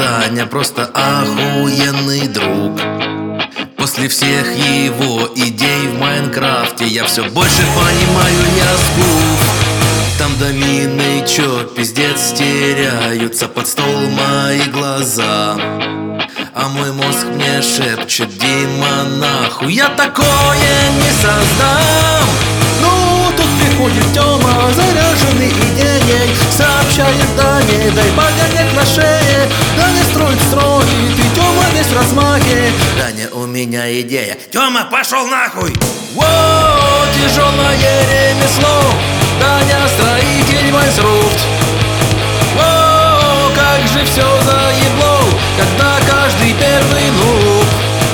Даня просто охуенный друг. После всех его идей в Майнкрафте я все больше понимаю язгу. Там домины, чё, пиздец, теряются под стол мои глаза. А мой мозг мне шепчет: Дима, нахуй, я такое не создам. Ну, тут приходит Тёма, заряженный идеей, сообщает Дане: дай погонять на шее. Даня строит, и Тёма весь в размахе. Даня, у меня идея. Тёма, пошел нахуй! Воу, тяжелое ремесло, Даня строитель Майнкрафт. Воу, как же все заебло, когда каждый первый нуб.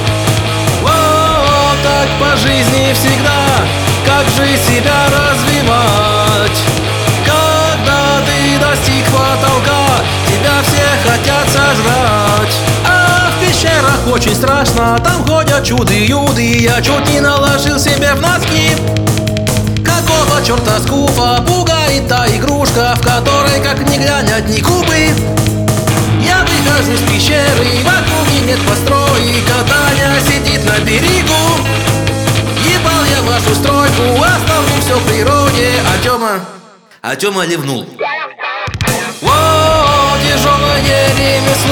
Воу, так по жизни всегда, как же себя развивать? Когда ты достиг потолка, тебя все хотят сожрать. А в пещерах очень страшно, там ходят чуды-юды. Я чуть не наложил себе в носки. Какого черта скуфа пугает та игрушка, в которой, как ни глянь, одни кубы? Я выхожу из пещеры, в округе нет построек, а Даня сидит на берегу. Ебал я вашу стройку, оставлю все в природе. А Тёма ливнул. Воу, тяжелое ремесло,